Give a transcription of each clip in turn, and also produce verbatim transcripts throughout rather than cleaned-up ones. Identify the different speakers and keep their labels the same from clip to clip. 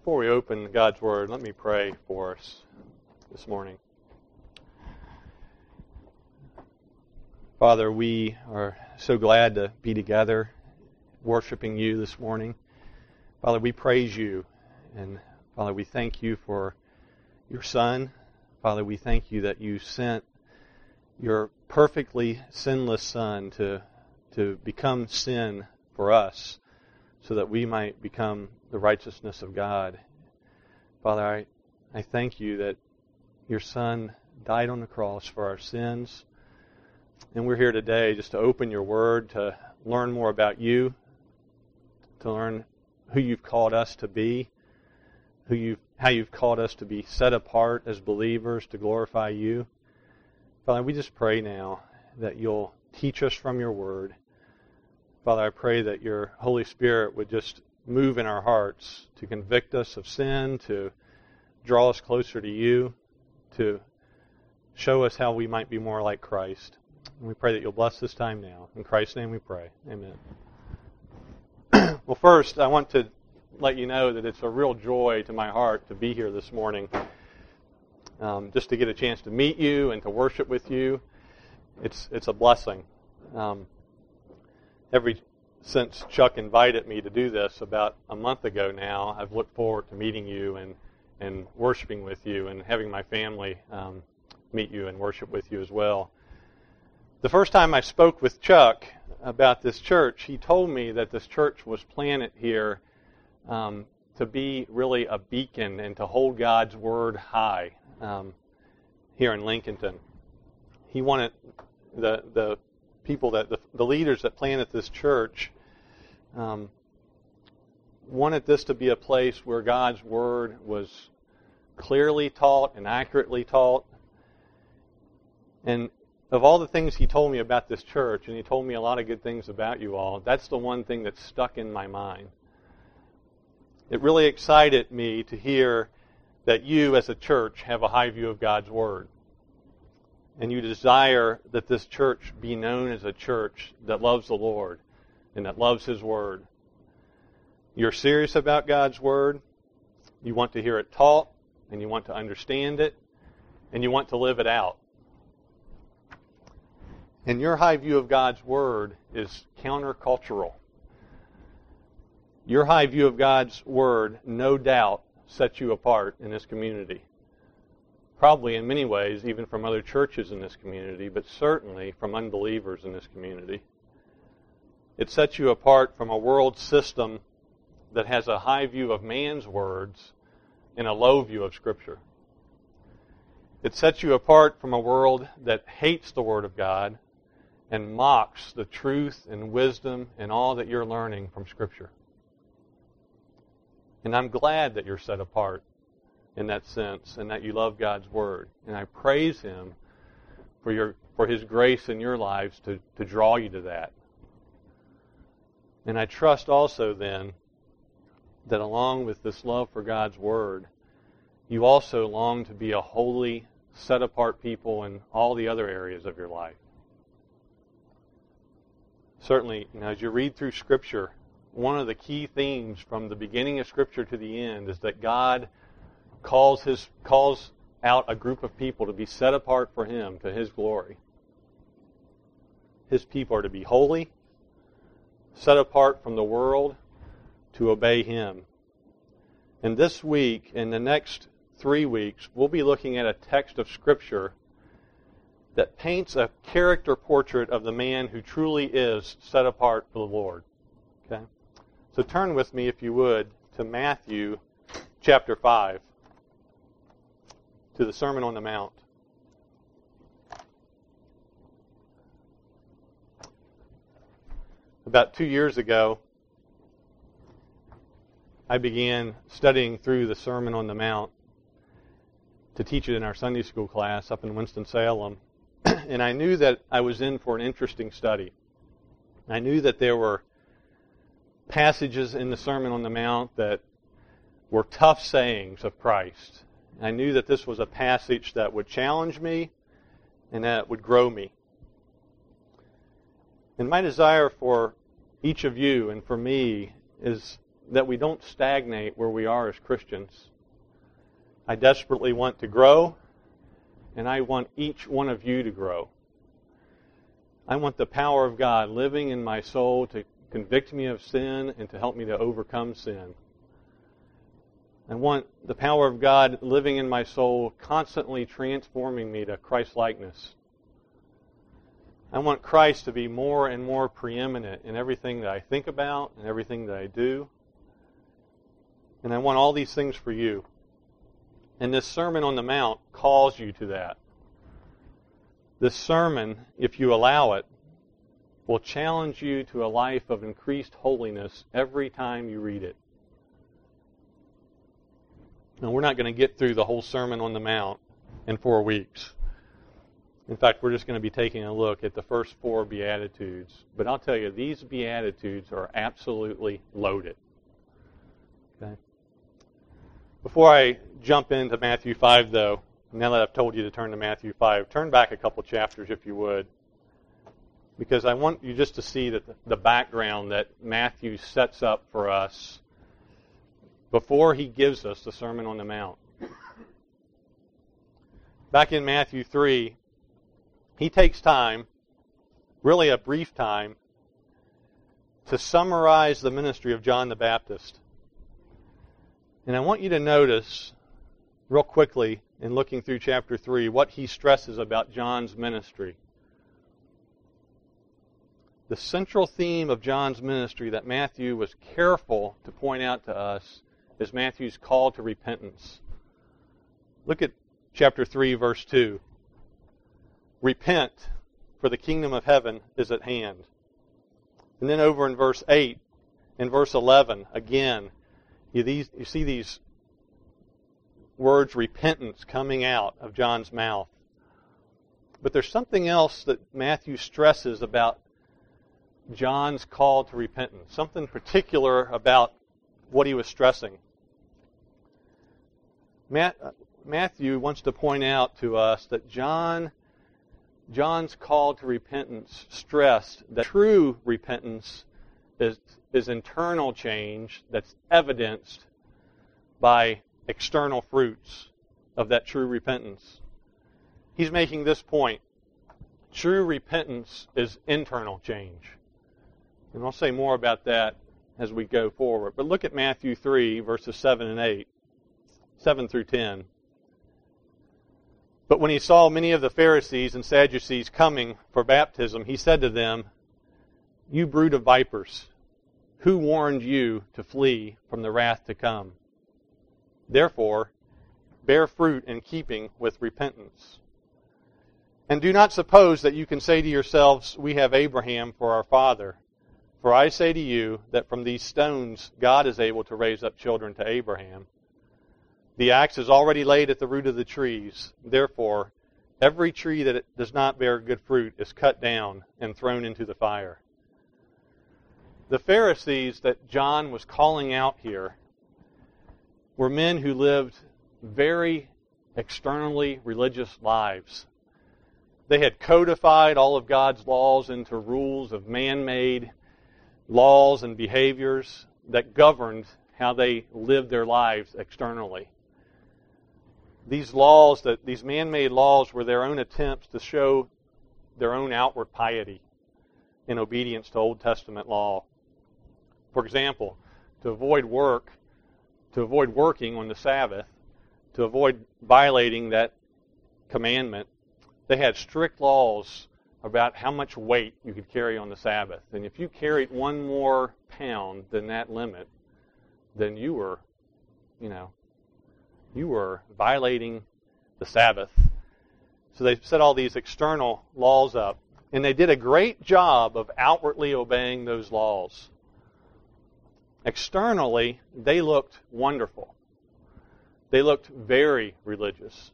Speaker 1: Before we open God's Word, let me pray for us this morning. Father, we are so glad to be together worshiping you this morning. Father, we praise you, and Father, we thank you for your Son. Father, we thank you that you sent your perfectly sinless Son to, to become sin for us so that we might become the righteousness of God. Father, I, I thank you that your Son died on the cross for our sins. And we're here today just to open your Word, to learn more about you, to learn who you've called us to be, who you how you've called us to be set apart as believers to glorify you. Father, we just pray now that you'll teach us from your Word. Father, I pray that your Holy Spirit would just move in our hearts to convict us of sin, to draw us closer to you, to show us how we might be more like Christ. And we pray that you'll bless this time now. In Christ's name we pray. Amen. Well, first, I want to let you know that it's a real joy to my heart to be here this morning, um, just to get a chance to meet you and to worship with you. It's it's a blessing. Um, every Since Chuck invited me to do this about a month ago now, I've looked forward to meeting you and, and worshiping with you and having my family um, meet you and worship with you as well. The first time I spoke with Chuck about this church, he told me that this church was planted here um, to be really a beacon and to hold God's Word high um, here in Lincolnton. He wanted the the people that the, the leaders that planted this church um, wanted this to be a place where God's Word was clearly taught and accurately taught. And of all the things he told me about this church, and he told me a lot of good things about you all, that's the one thing that stuck in my mind. It really excited me to hear that you as a church have a high view of God's Word. And you desire that this church be known as a church that loves the Lord and that loves His Word. You're serious about God's Word. You want to hear it taught, and you want to understand it, and you want to live it out. And your high view of God's Word is countercultural. Your high view of God's Word, no doubt, sets you apart in this community. Probably in many ways, even from other churches in this community, but certainly from unbelievers in this community. It sets you apart from a world system that has a high view of man's words and a low view of Scripture. It sets you apart from a world that hates the Word of God and mocks the truth and wisdom and all that you're learning from Scripture. And I'm glad that you're set apart in that sense, and that you love God's Word. And I praise Him for your for His grace in your lives to, to draw you to that. And I trust also then that along with this love for God's Word, you also long to be a holy, set-apart people in all the other areas of your life. Certainly, you know, as you read through Scripture, one of the key themes from the beginning of Scripture to the end is that God calls his calls out a group of people to be set apart for Him, to His glory. His people are to be holy, set apart from the world, to obey Him. And this week, in the next three weeks, we'll be looking at a text of Scripture that paints a character portrait of the man who truly is set apart for the Lord. Okay? So turn with me, if you would, to Matthew chapter five. To the Sermon on the Mount. About two years ago, I began studying through the Sermon on the Mount to teach it in our Sunday school class up in Winston-Salem. And I knew that I was in for an interesting study. I knew that there were passages in the Sermon on the Mount that were tough sayings of Christ. I knew that this was a passage that would challenge me and that would grow me. And my desire for each of you and for me is that we don't stagnate where we are as Christians. I desperately want to grow, and I want each one of you to grow. I want the power of God living in my soul to convict me of sin and to help me to overcome sin. I want the power of God living in my soul, constantly transforming me to Christ-likeness. I want Christ to be more and more preeminent in everything that I think about and everything that I do. And I want all these things for you. And this Sermon on the Mount calls you to that. This sermon, if you allow it, will challenge you to a life of increased holiness every time you read it. Now, we're not going to get through the whole Sermon on the Mount in four weeks. In fact, we're just going to be taking a look at the first four Beatitudes. But I'll tell you, these Beatitudes are absolutely loaded. Okay? Before I jump into Matthew five, though, now that I've told you to turn to Matthew five, turn back a couple chapters if you would. Because I want you just to see that the background that Matthew sets up for us before he gives us the Sermon on the Mount. Back in Matthew three, he takes time, really a brief time, to summarize the ministry of John the Baptist. And I want you to notice, real quickly, in looking through chapter three, what he stresses about John's ministry. The central theme of John's ministry that Matthew was careful to point out to us is Matthew's call to repentance. Look at chapter three, verse two. Repent, for the kingdom of heaven is at hand. And then over in verse eight and verse eleven, again, you, these, you see these words repentance coming out of John's mouth. But there's something else that Matthew stresses about John's call to repentance, something particular about what he was stressing. Matthew wants to point out to us that John, John's call to repentance stressed that true repentance is, is internal change that's evidenced by external fruits of that true repentance. He's making this point. True repentance is internal change. And I'll say more about that as we go forward. But look at Matthew three, verses seven and eight, seven through ten. But when he saw many of the Pharisees and Sadducees coming for baptism, he said to them, "You brood of vipers, who warned you to flee from the wrath to come? Therefore, bear fruit in keeping with repentance. And do not suppose that you can say to yourselves, 'We have Abraham for our father.' For I say to you that from these stones God is able to raise up children to Abraham. The axe is already laid at the root of the trees. Therefore, every tree that does not bear good fruit is cut down and thrown into the fire." The Pharisees that John was calling out here were men who lived very externally religious lives. They had codified all of God's laws into rules of man-made laws and behaviors that governed how they lived their lives externally. These laws, that these man-made laws, were their own attempts to show their own outward piety in obedience to Old Testament law. For example, to avoid work, to avoid working on the Sabbath, to avoid violating that commandment, they had strict laws about how much weight you could carry on the Sabbath. And if you carried one more pound than that limit, then you were, you know, you were violating the Sabbath. So they set all these external laws up. And they did a great job of outwardly obeying those laws. Externally, they looked wonderful. They looked very religious.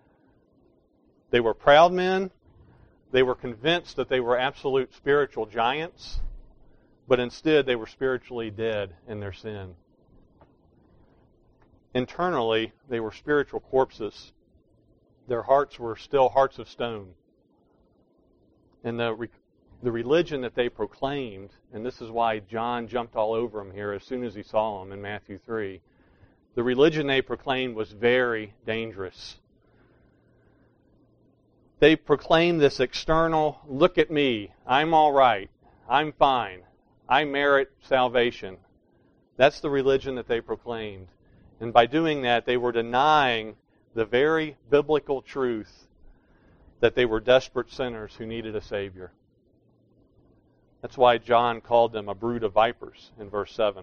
Speaker 1: They were proud men. They were convinced that they were absolute spiritual giants, but instead they were spiritually dead in their sin. Internally, they were spiritual corpses. Their hearts were still hearts of stone. And the the religion that they proclaimed, and this is why John jumped all over them here as soon as he saw them in Matthew three, the religion they proclaimed was very dangerous. They proclaimed this external, look at me, I'm all right, I'm fine, I merit salvation. That's the religion that they proclaimed. And by doing that, they were denying the very biblical truth that they were desperate sinners who needed a Savior. That's why John called them a brood of vipers in verse seven.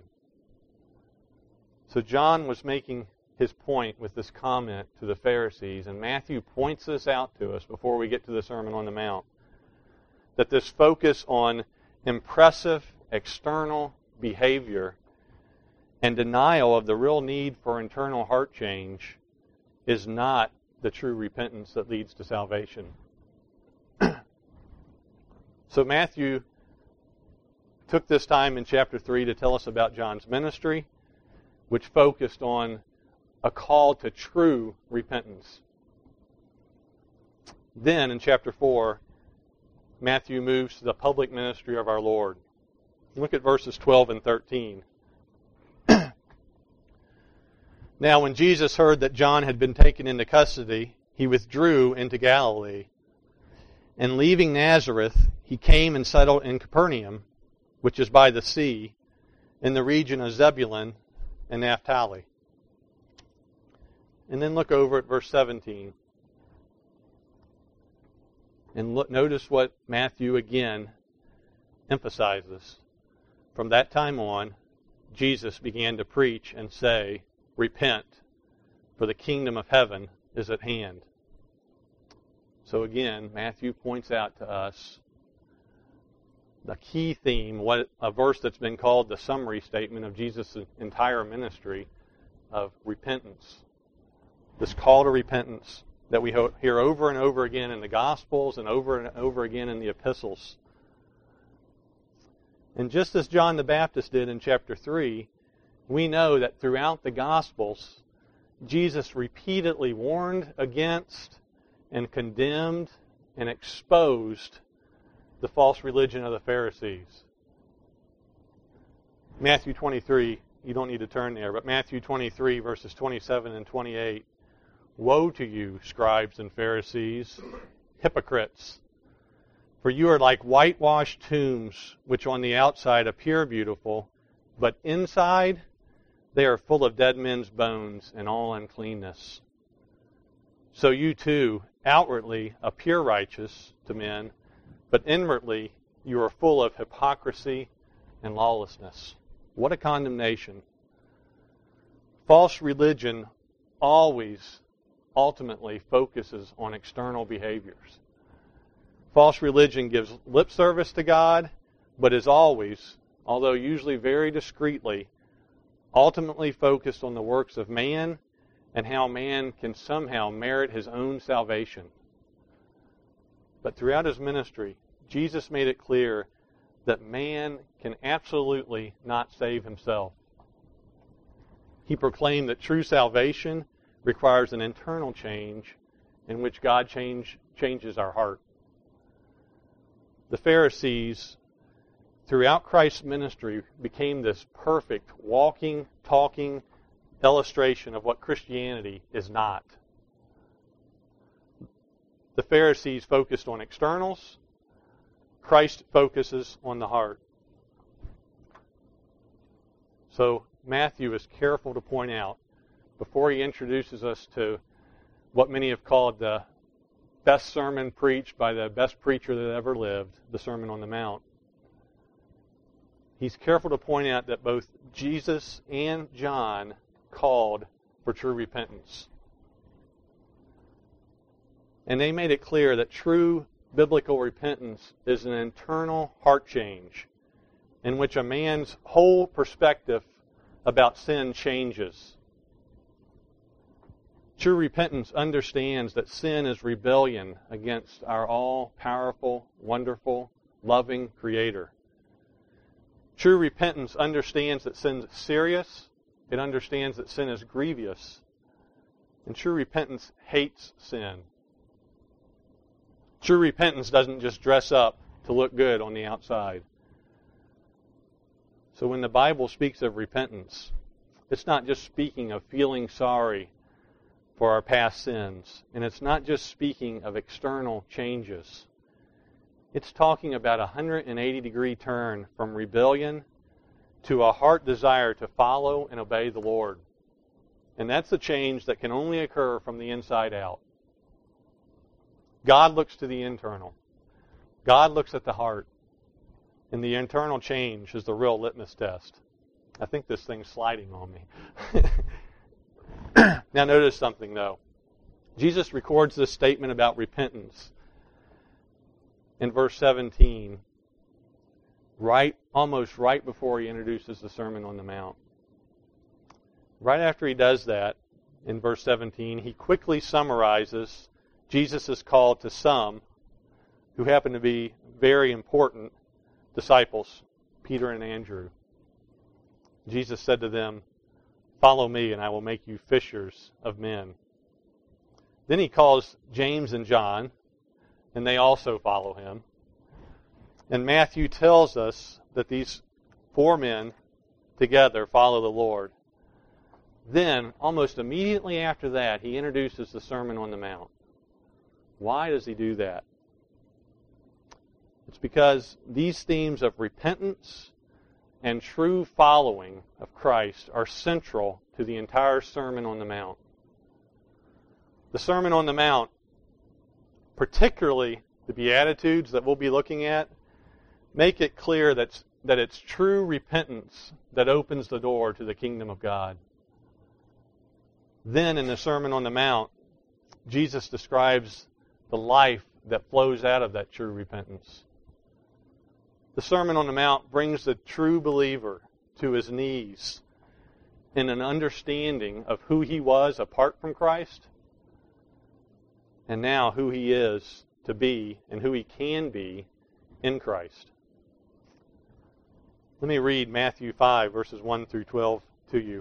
Speaker 1: So John was making his point with this comment to the Pharisees, and Matthew points this out to us before we get to the Sermon on the Mount, that this focus on impressive external behavior and denial of the real need for internal heart change is not the true repentance that leads to salvation. So Matthew took this time in chapter three to tell us about John's ministry, which focused on a call to true repentance. Then, in chapter four, Matthew moves to the public ministry of our Lord. Look at verses twelve and thirteen. Now, when Jesus heard that John had been taken into custody, he withdrew into Galilee. And leaving Nazareth, he came and settled in Capernaum, which is by the sea, in the region of Zebulun and Naphtali. And then look over at verse seventeen. And look, notice what Matthew again emphasizes. From that time on, Jesus began to preach and say, repent, for the kingdom of heaven is at hand. So again, Matthew points out to us the key theme, what a verse that's been called the summary statement of Jesus' entire ministry of repentance. This call to repentance that we hear over and over again in the Gospels and over and over again in the epistles. And just as John the Baptist did in chapter three, we know that throughout the Gospels, Jesus repeatedly warned against and condemned and exposed the false religion of the Pharisees. Matthew twenty-three, you don't need to turn there, but Matthew twenty-three, verses twenty-seven and twenty-eight. Woe to you, scribes and Pharisees, hypocrites! For you are like whitewashed tombs, which on the outside appear beautiful, but inside they are full of dead men's bones and all uncleanness. So you too outwardly appear righteous to men, but inwardly you are full of hypocrisy and lawlessness. What a condemnation. False religion always ultimately focuses on external behaviors. False religion gives lip service to God, but is always, although usually very discreetly, ultimately focused on the works of man and how man can somehow merit his own salvation. But throughout his ministry, Jesus made it clear that man can absolutely not save himself. He proclaimed that true salvation requires an internal change in which God change, changes our heart. The Pharisees, throughout Christ's ministry, became this perfect, walking, talking illustration of what Christianity is not. The Pharisees focused on externals. Christ focuses on the heart. So Matthew is careful to point out, before he introduces us to what many have called the best sermon preached by the best preacher that ever lived, the Sermon on the Mount, he's careful to point out that both Jesus and John called for true repentance. And they made it clear that true biblical repentance is an internal heart change in which a man's whole perspective about sin changes. True repentance understands that sin is rebellion against our all-powerful, wonderful, loving Creator. True repentance understands that sin is serious. It understands that sin is grievous. And true repentance hates sin. True repentance doesn't just dress up to look good on the outside. So when the Bible speaks of repentance, it's not just speaking of feeling sorry for our past sins, and it's not just speaking of external changes. It's talking about a one hundred eighty degree turn from rebellion to a heart desire to follow and obey the Lord. And that's a change that can only occur from the inside out. God looks to the internal. God looks at the heart. And the internal change is the real litmus test. I think this thing's sliding on me. Now notice something, though. Jesus records this statement about repentance in verse seventeen, right, almost right before he introduces the Sermon on the Mount. Right after he does that, in verse seventeen, he quickly summarizes Jesus' call to some who happen to be very important disciples, Peter and Andrew. Jesus said to them, "Follow me, and I will make you fishers of men." Then he calls James and John, and they also follow him. And Matthew tells us that these four men together follow the Lord. Then, almost immediately after that, he introduces the Sermon on the Mount. Why does he do that? It's because these themes of repentance and true following of Christ are central to the entire Sermon on the Mount. The Sermon on the Mount, particularly the Beatitudes that we'll be looking at, make it clear that, that it's true repentance that opens the door to the kingdom of God. Then in the Sermon on the Mount, Jesus describes the life that flows out of that true repentance. The Sermon on the Mount brings the true believer to his knees in an understanding of who he was apart from Christ, and now who he is to be and who he can be in Christ. Let me read Matthew five, verses one through twelve to you.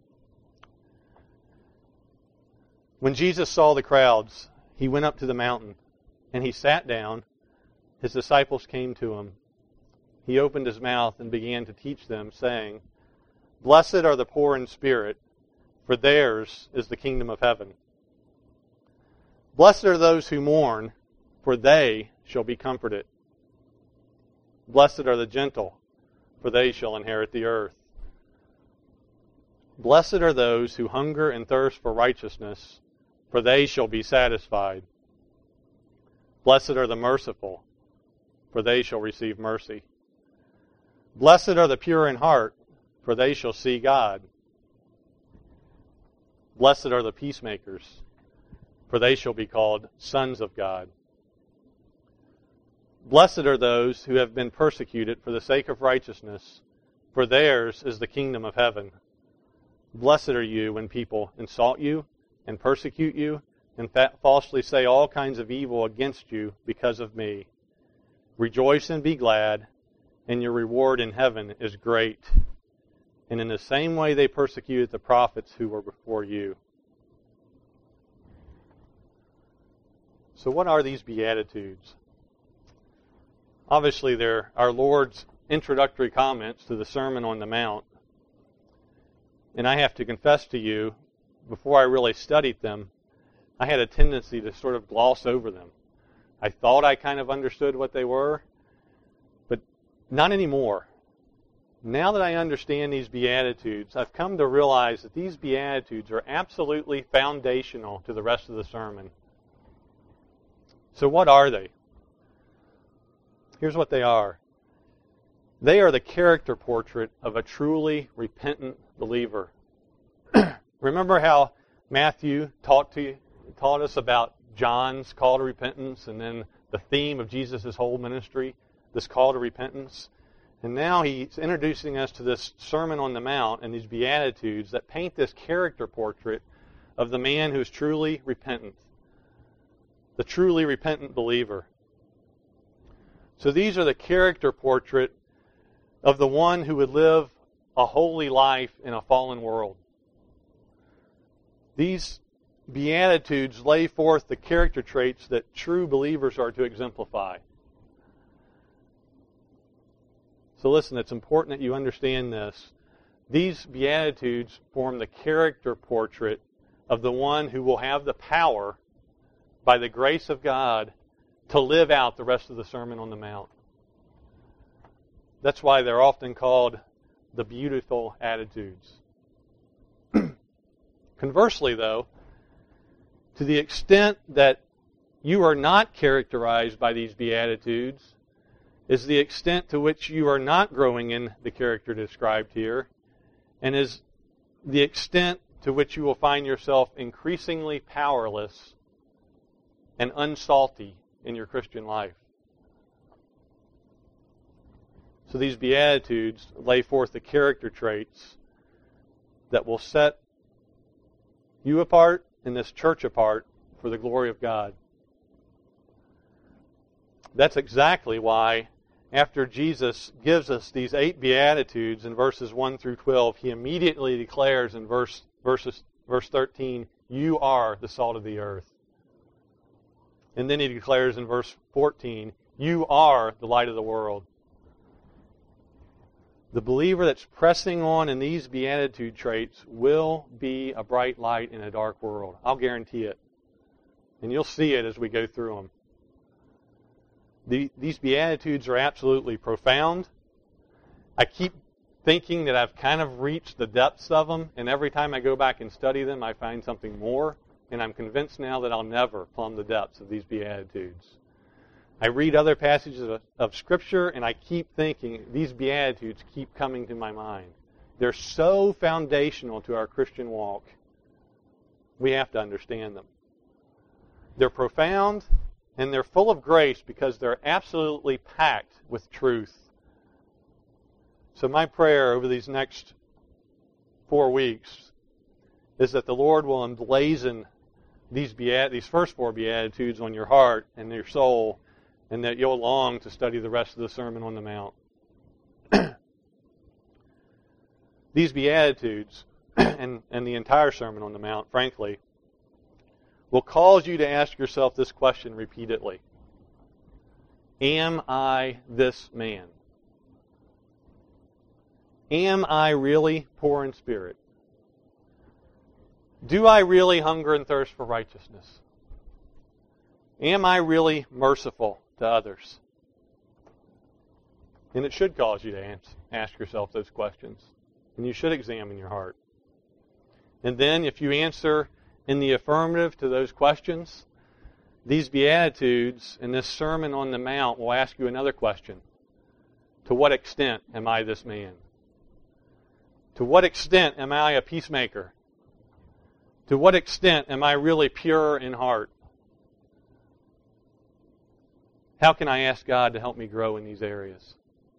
Speaker 1: When Jesus saw the crowds, he went up to the mountain, and he sat down. His disciples came to him. He opened his mouth and began to teach them, saying, "Blessed are the poor in spirit, for theirs is the kingdom of heaven. Blessed are those who mourn, for they shall be comforted. Blessed are the gentle, for they shall inherit the earth. Blessed are those who hunger and thirst for righteousness, for they shall be satisfied. Blessed are the merciful, for they shall receive mercy. Blessed are the pure in heart, for they shall see God. Blessed are the peacemakers, for they shall be called sons of God. Blessed are those who have been persecuted for the sake of righteousness, for theirs is the kingdom of heaven. Blessed are you when people insult you and persecute you and falsely say all kinds of evil against you because of me. Rejoice and be glad, and your reward in heaven is great. And in the same way they persecuted the prophets who were before you." So what are these Beatitudes? Obviously, they're our Lord's introductory comments to the Sermon on the Mount. And I have to confess to you, before I really studied them, I had a tendency to sort of gloss over them. I thought I kind of understood what they were, but not anymore. Now that I understand these Beatitudes, I've come to realize that these Beatitudes are absolutely foundational to the rest of the sermon. So what are they? Here's what they are. They are the character portrait of a truly repentant believer. Remember how Matthew taught to taught us about John's call to repentance, and then the theme of Jesus' whole ministry, this call to repentance? And now he's introducing us to this Sermon on the Mount and these Beatitudes that paint this character portrait of the man who's truly repentant, the truly repentant believer. So these are the character portrait of the one who would live a holy life in a fallen world. These Beatitudes lay forth the character traits that true believers are to exemplify. So listen, it's important that you understand this. These Beatitudes form the character portrait of the one who will have the power, by the grace of God, to live out the rest of the Sermon on the Mount. That's why they're often called the beautiful attitudes. Conversely, though, to the extent that you are not characterized by these Beatitudes, is the extent to which you are not growing in the character described here, and is the extent to which you will find yourself increasingly powerless and unsalty in your Christian life. So these Beatitudes lay forth the character traits that will set you apart and this church apart for the glory of God. That's exactly why, after Jesus gives us these eight Beatitudes in verses one through twelve, He immediately declares in verse, verses, verse thirteen, you are the salt of the earth. And then He declares in verse fourteen, you are the light of the world. The believer that's pressing on in these beatitude traits will be a bright light in a dark world. I'll guarantee it. And you'll see it as we go through them. The, these beatitudes are absolutely profound. I keep thinking that I've kind of reached the depths of them, and every time I go back and study them, I find something more. And I'm convinced now that I'll never plumb the depths of these beatitudes. I read other passages of, of Scripture, and I keep thinking, these Beatitudes keep coming to my mind. They're so foundational to our Christian walk. We have to understand them. They're profound, and they're full of grace because they're absolutely packed with truth. So my prayer over these next four weeks is that the Lord will emblazon these, beat- these first four Beatitudes on your heart and your soul, and that you'll long to study the rest of the Sermon on the Mount. These Beatitudes, and, and the entire Sermon on the Mount, frankly, will cause you to ask yourself this question repeatedly. Am I this man? Am I really poor in spirit? Do I really hunger and thirst for righteousness? Am I really merciful to others? And it should cause you to ask yourself those questions. And you should examine your heart. And then if you answer in the affirmative to those questions, these Beatitudes and this Sermon on the Mount will ask you another question. To what extent am I this man? To what extent am I a peacemaker? To what extent am I really pure in heart? How can I ask God to help me grow in these areas?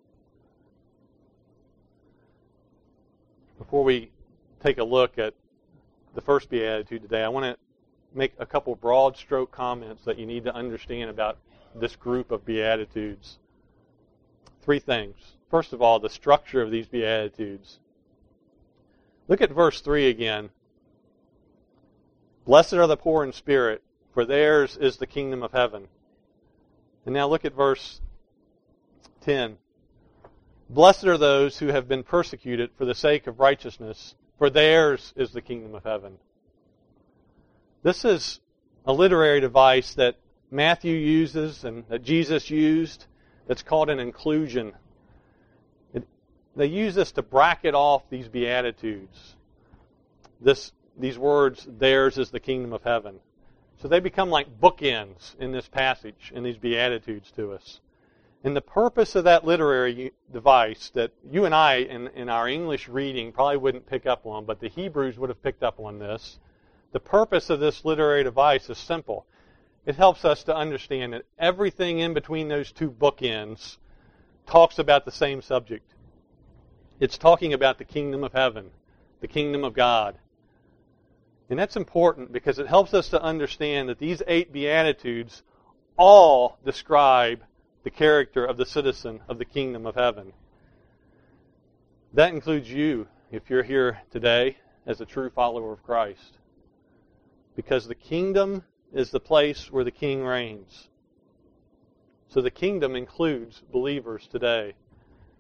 Speaker 1: Before we take a look at the first Beatitude today, I want to make a couple broad stroke comments that you need to understand about this group of Beatitudes. Three things. First of all, the structure of these Beatitudes. Look at verse three again. Blessed are the poor in spirit, for theirs is the kingdom of heaven. And now look at verse ten. Blessed are those who have been persecuted for the sake of righteousness, for theirs is the kingdom of heaven. This is a literary device that Matthew uses and that Jesus used that's called an inclusion. It, they use this to bracket off these Beatitudes. This, these words, theirs is the kingdom of heaven. So they become like bookends in this passage, in these Beatitudes to us. And the purpose of that literary device that you and I, in, in our English reading, probably wouldn't pick up on, but the Hebrews would have picked up on this. The purpose of this literary device is simple. It helps us to understand that everything in between those two bookends talks about the same subject. It's talking about the kingdom of heaven, the kingdom of God. And that's important because it helps us to understand that these eight Beatitudes all describe the character of the citizen of the kingdom of heaven. That includes you, if you're here today as a true follower of Christ. Because the kingdom is the place where the king reigns. So the kingdom includes believers today.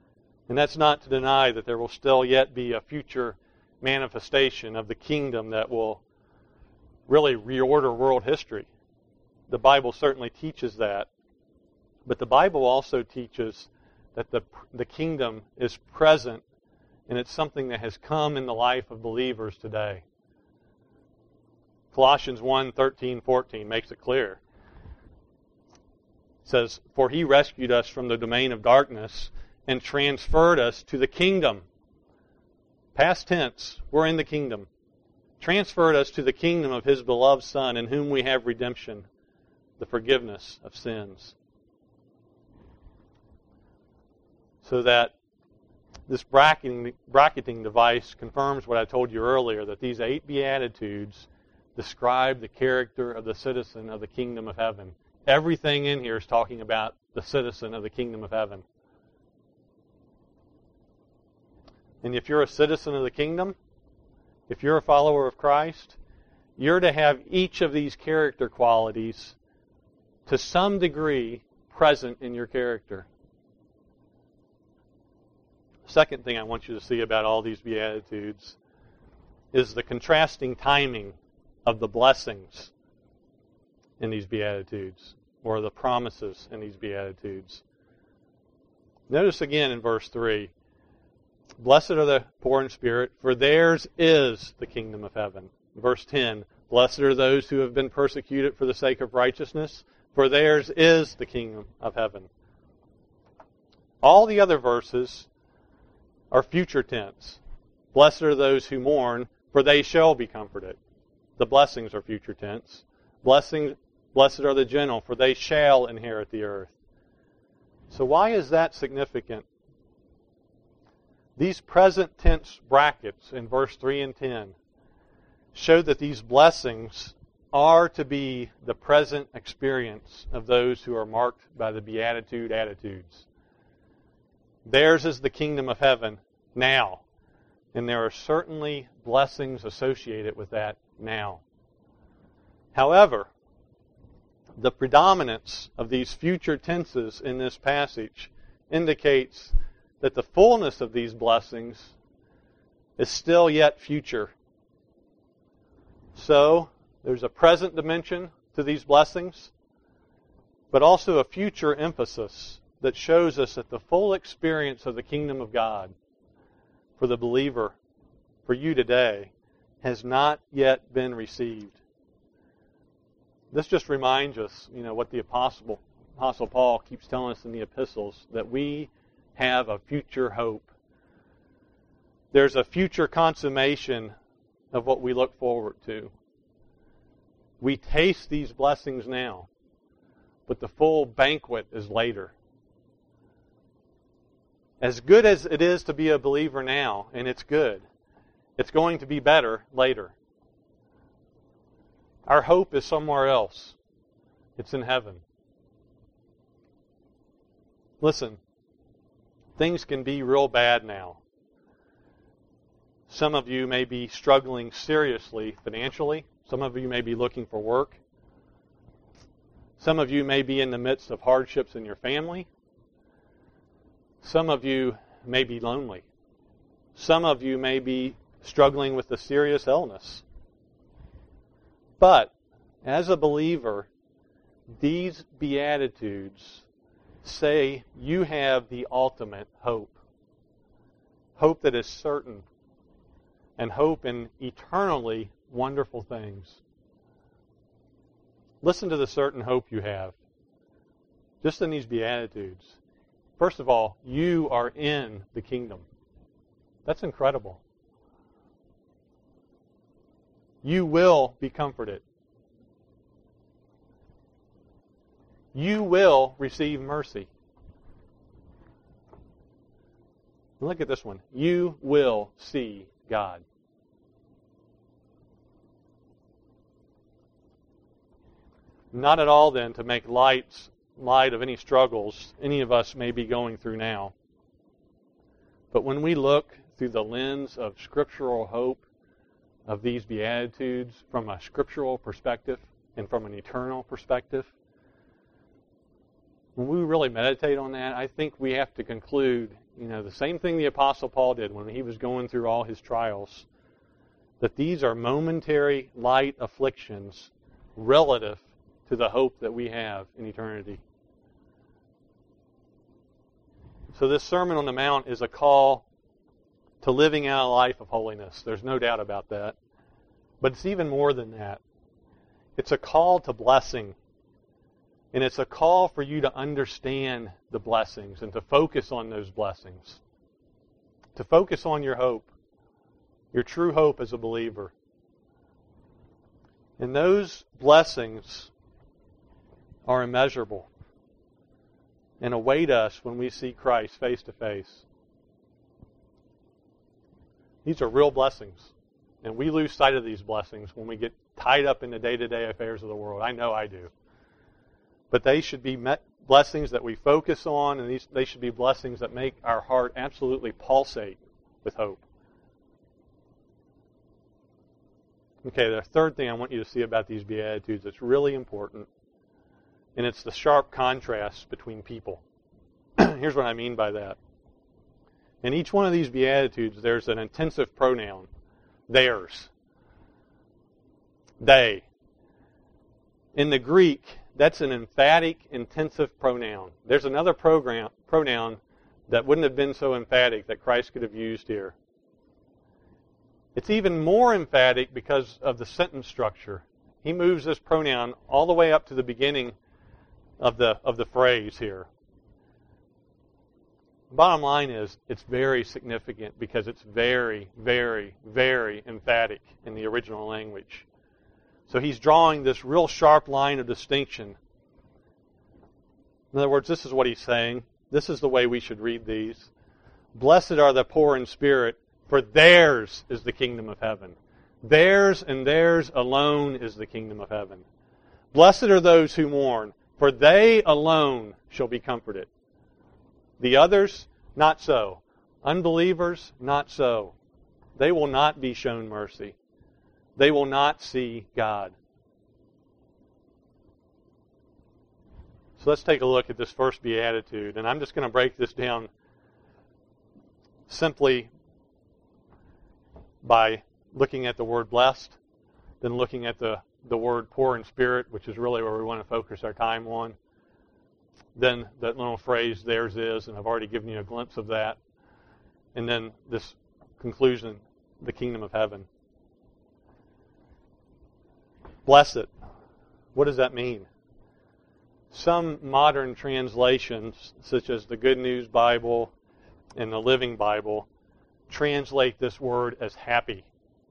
Speaker 1: And that's not to deny that there will still yet be a future manifestation of the kingdom that will really reorder world history. The Bible certainly teaches that. But the Bible also teaches that the, the kingdom is present, and it's something that has come in the life of believers today. Colossians one, thirteen, fourteen makes it clear. It says, "For he rescued us from the domain of darkness and transferred us to the kingdom." Past tense, we're in the kingdom. Transferred us to the kingdom of his beloved Son, in whom we have redemption, the forgiveness of sins. So that this bracketing, bracketing device confirms what I told you earlier, that these eight Beatitudes describe the character of the citizen of the kingdom of heaven. Everything in here is talking about the citizen of the kingdom of heaven. And if you're a citizen of the kingdom, if you're a follower of Christ, you're to have each of these character qualities to some degree present in your character. Second thing I want you to see about all these Beatitudes is the contrasting timing of the blessings in these Beatitudes, or the promises in these Beatitudes. Notice again in verse three, "Blessed are the poor in spirit, for theirs is the kingdom of heaven." Verse ten, "Blessed are those who have been persecuted for the sake of righteousness, for theirs is the kingdom of heaven." All the other verses are future tense. "Blessed are those who mourn, for they shall be comforted." The blessings are future tense. Blessings, "Blessed are the gentle, for they shall inherit the earth." So why is that significant? These present tense brackets in verse three and ten show that these blessings are to be the present experience of those who are marked by the Beatitude attitudes. Theirs is the kingdom of heaven now. And there are certainly blessings associated with that now. However, the predominance of these future tenses in this passage indicates that the fullness of these blessings is still yet future. So, there's a present dimension to these blessings, but also a future emphasis that shows us that the full experience of the kingdom of God for the believer, for you today, has not yet been received. This just reminds us, you know, what the Apostle, Apostle Paul keeps telling us in the epistles, that we have a future hope. There's a future consummation of what we look forward to. We taste these blessings now, but the full banquet is later. As good as it is to be a believer now, and it's good, it's going to be better later. Our hope is somewhere else. It's in heaven. Listen, things can be real bad now. Some of you may be struggling seriously financially. Some of you may be looking for work. Some of you may be in the midst of hardships in your family. Some of you may be lonely. Some of you may be struggling with a serious illness. But, as a believer, these Beatitudes say you have the ultimate hope. Hope that is certain, and hope in eternally wonderful things. Listen to the certain hope you have, just in these Beatitudes. First of all, you are in the kingdom. That's incredible. You will be comforted. You will receive mercy. Look at this one. You will see God. Not at all, then, to make light, light of any struggles any of us may be going through now. But when we look through the lens of scriptural hope of these Beatitudes from a scriptural perspective and from an eternal perspective, when we really meditate on that, I think we have to conclude you know, the same thing the Apostle Paul did when he was going through all his trials, that these are momentary, light afflictions relative to the hope that we have in eternity. So this Sermon on the Mount is a call to living out a life of holiness. There's no doubt about that. But it's even more than that. It's a call to blessing. And it's a call for you to understand the blessings and to focus on those blessings. To focus on your hope. Your true hope as a believer. And those blessings are immeasurable and await us when we see Christ face to face. These are real blessings. And we lose sight of these blessings when we get tied up in the day-to-day affairs of the world. I know I do. But they should be met blessings that we focus on, and these, they should be blessings that make our heart absolutely pulsate with hope. Okay, the third thing I want you to see about these Beatitudes that's really important, and it's the sharp contrast between people. Here's what I mean by that. In each one of these Beatitudes, there's an intensive pronoun. Theirs. They. In the Greek, that's an emphatic, intensive pronoun. There's another program, pronoun that wouldn't have been so emphatic that Christ could have used here. It's even more emphatic because of the sentence structure. He moves this pronoun all the way up to the beginning of the of the phrase here. Bottom line is, it's very significant because it's very, very, very emphatic in the original language. So he's drawing this real sharp line of distinction. In other words, this is what he's saying. This is the way we should read these. Blessed are the poor in spirit, for theirs is the kingdom of heaven. Theirs and theirs alone is the kingdom of heaven. Blessed are those who mourn, for they alone shall be comforted. The others, not so. Unbelievers, not so. They will not be shown mercy. They will not see God. So let's take a look at this first beatitude. And I'm just going to break this down simply by looking at the word blessed, then looking at the, the word poor in spirit, which is really where we want to focus our time on. Then that little phrase, theirs is, and I've already given you a glimpse of that. And then this conclusion, the kingdom of heaven. Blessed. What does that mean? Some modern translations, such as the Good News Bible and the Living Bible, translate this word as happy.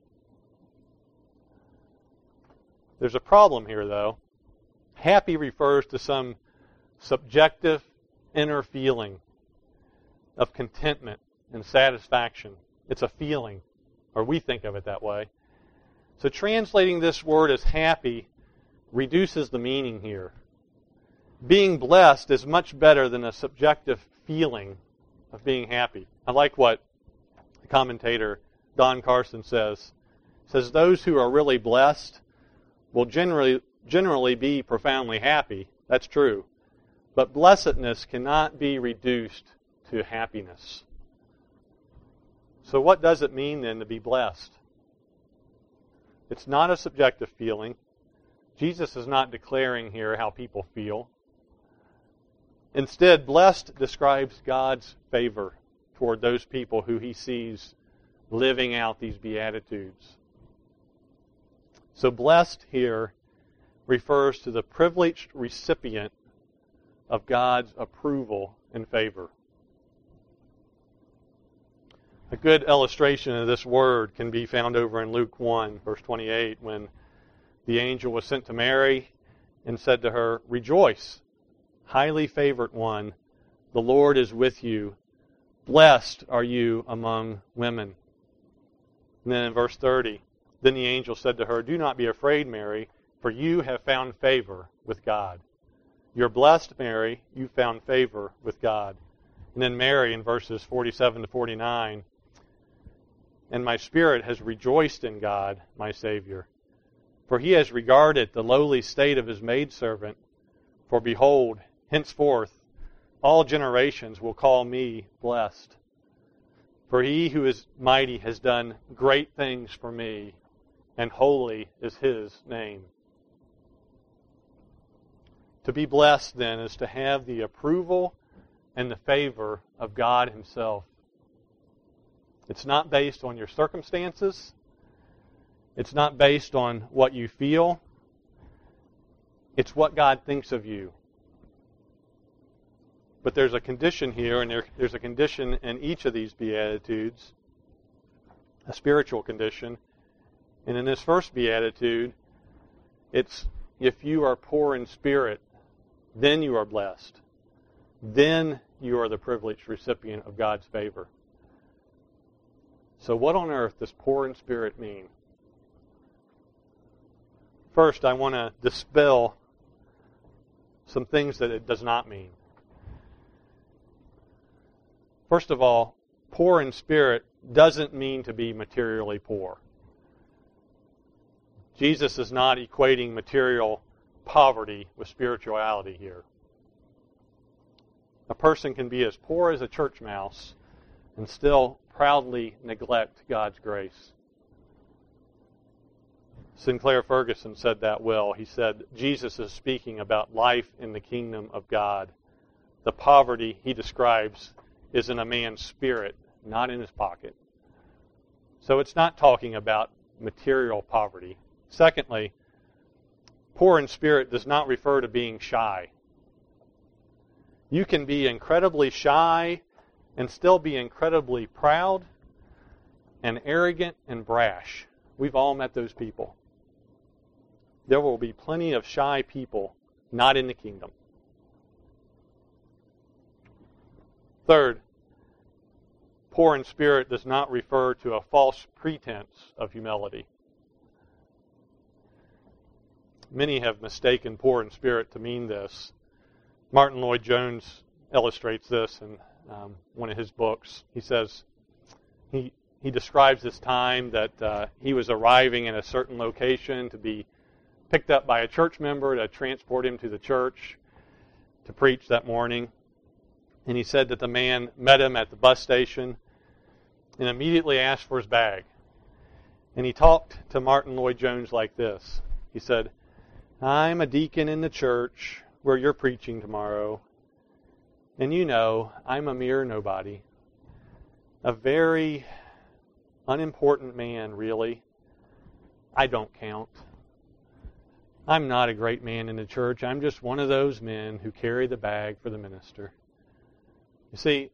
Speaker 1: There's a problem here, though. Happy refers to some subjective inner feeling of contentment and satisfaction. It's a feeling, or we think of it that way. So translating this word as happy reduces the meaning here. Being blessed is much better than a subjective feeling of being happy. I like what the commentator Don Carson says. He says those who are really blessed will generally generally be profoundly happy. That's true. But blessedness cannot be reduced to happiness. So what does it mean then to be blessed? It's not a subjective feeling. Jesus is not declaring here how people feel. Instead, blessed describes God's favor toward those people who he sees living out these Beatitudes. So blessed here refers to the privileged recipient of God's approval and favor. A good illustration of this word can be found over in Luke one, verse twenty-eight, when the angel was sent to Mary and said to her, "Rejoice, highly favored one, the Lord is with you. Blessed are you among women." And then in verse thirty, then the angel said to her, "Do not be afraid, Mary, for you have found favor with God. You're blessed, Mary, you found favor with God." And then Mary in verses forty-seven to forty-nine, "And my spirit has rejoiced in God, my Savior, for he has regarded the lowly state of his maidservant. For behold, henceforth all generations will call me blessed. For he who is mighty has done great things for me, and holy is his name. To be blessed, then, is to have the approval and the favor of God himself. It's not based on your circumstances. It's not based on what you feel. It's what God thinks of you. But there's a condition here, and there, there's a condition in each of these Beatitudes, a spiritual condition. And in this first Beatitude, it's if you are poor in spirit, then you are blessed. Then you are the privileged recipient of God's favor. So what on earth does poor in spirit mean? First, I want to dispel some things that it does not mean. First of all, poor in spirit doesn't mean to be materially poor. Jesus is not equating material poverty with spirituality here. A person can be as poor as a church mouse and still proudly neglect God's grace. Sinclair Ferguson said that well. He said, Jesus is speaking about life in the kingdom of God. The poverty he describes is in a man's spirit, not in his pocket. So it's not talking about material poverty. Secondly, poor in spirit does not refer to being shy. You can be incredibly shy and still be incredibly proud and arrogant and brash. We've all met those people. There will be plenty of shy people not in the kingdom. Third, poor in spirit does not refer to a false pretense of humility. Many have mistaken poor in spirit to mean this. Martin Lloyd-Jones illustrates this in um, one of his books. He says, he, he describes this time that uh, he was arriving in a certain location to be picked up by a church member to transport him to the church to preach that morning. And he said that the man met him at the bus station and immediately asked for his bag. And he talked to Martin Lloyd-Jones like this. He said, I'm a deacon in the church where you're preaching tomorrow. And you know, I'm a mere nobody. A very unimportant man, really. I don't count. I'm not a great man in the church. I'm just one of those men who carry the bag for the minister. You see,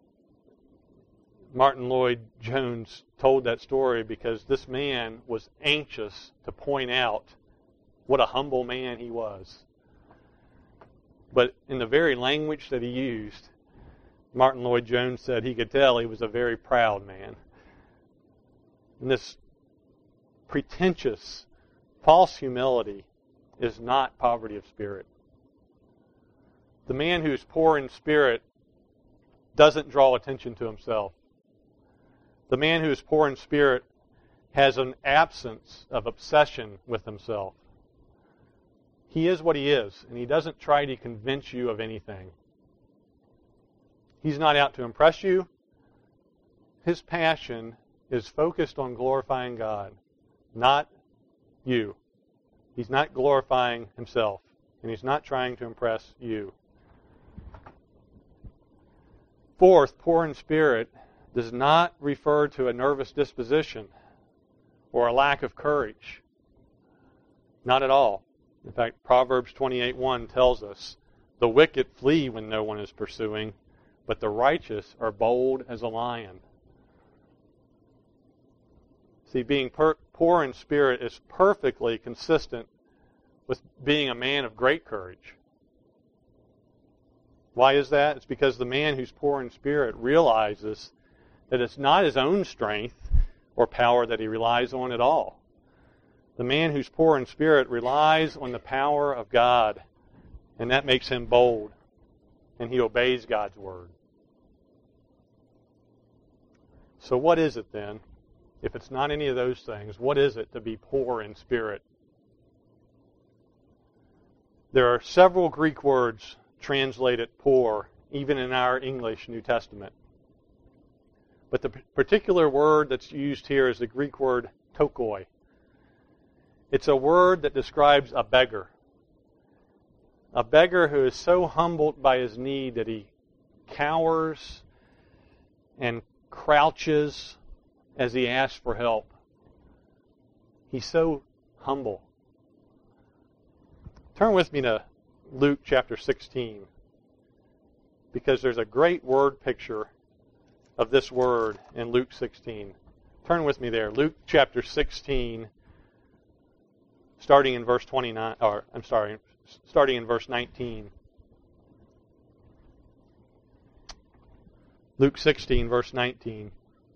Speaker 1: Martin Lloyd-Jones told that story because this man was anxious to point out what a humble man he was. But in the very language that he used, Martin Lloyd-Jones said he could tell he was a very proud man. And this pretentious, false humility is not poverty of spirit. The man who's poor in spirit doesn't draw attention to himself. The man who is poor in spirit has an absence of obsession with himself. He is what he is, and he doesn't try to convince you of anything. He's not out to impress you. His passion is focused on glorifying God, not you. He's not glorifying himself, and he's not trying to impress you. Fourth, poor in spirit does not refer to a nervous disposition or a lack of courage. Not at all. In fact, Proverbs twenty-eight one tells us, the wicked flee when no one is pursuing, but the righteous are bold as a lion. See, being per- poor in spirit is perfectly consistent with being a man of great courage. Why is that? It's because the man who's poor in spirit realizes that it's not his own strength or power that he relies on at all. The man who's poor in spirit relies on the power of God, and that makes him bold, and he obeys God's word. So what is it then? If it's not any of those things, what is it to be poor in spirit? There are several Greek words translated poor even in our English New Testament. But the particular word that's used here is the Greek word tokoi. It's a word that describes a beggar. A beggar who is so humbled by his need that he cowers and crouches as he asks for help. He's so humble. Turn with me to Luke chapter sixteen, because there's a great word picture of this word in Luke sixteen. Turn with me there. Luke chapter sixteen, starting in verse twenty-nine, or I'm sorry, starting in verse nineteen. Luke sixteen, verse nineteen.